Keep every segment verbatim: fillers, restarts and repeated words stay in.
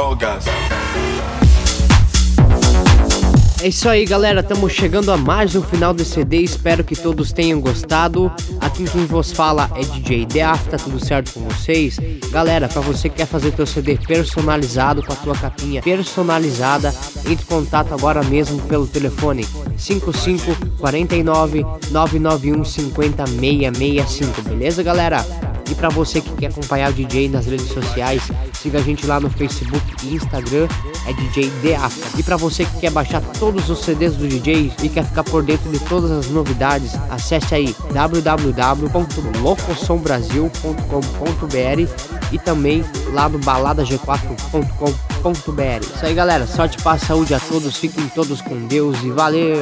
Olgas. É isso aí, galera, estamos chegando a mais um final do C D, espero que todos tenham gostado. Aqui quem vos fala é D J Deaf, tá tudo certo com vocês? Galera, pra você que quer fazer teu C D personalizado, com a tua capinha personalizada, entre em contato agora mesmo pelo telefone cinco cinco quatro nove nove nove um cinco zero seis seis cinco, beleza, galera? E pra você que quer acompanhar o D J nas redes sociais, siga a gente lá no Facebook e Instagram, é D J Deafta. E pra você que quer baixar todos os C Ds do D J e quer ficar por dentro de todas as novidades, acesse aí w w w ponto locosom brasil ponto com ponto b r e também lá no balada g quatro ponto com ponto b r. Isso aí, galera, sorte, paz, saúde a todos, fiquem todos com Deus e valeu!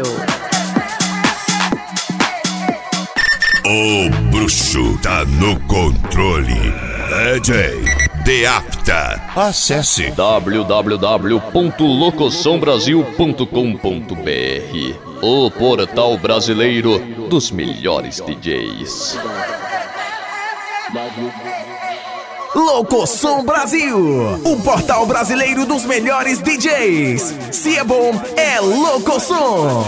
O bruxo tá no controle. D J Deafta. Acesse w w w ponto locosom brasil ponto com ponto b r, o portal brasileiro dos melhores D Js. Locosom Brasil, o portal brasileiro dos melhores D Js. Se é bom, é Locosom.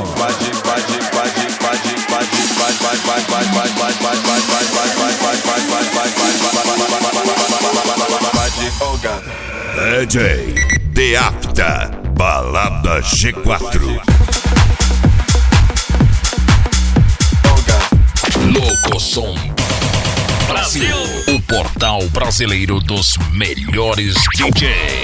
D J Deafta, balada G quatro. Locosom Brasil, o portal brasileiro dos melhores D Js.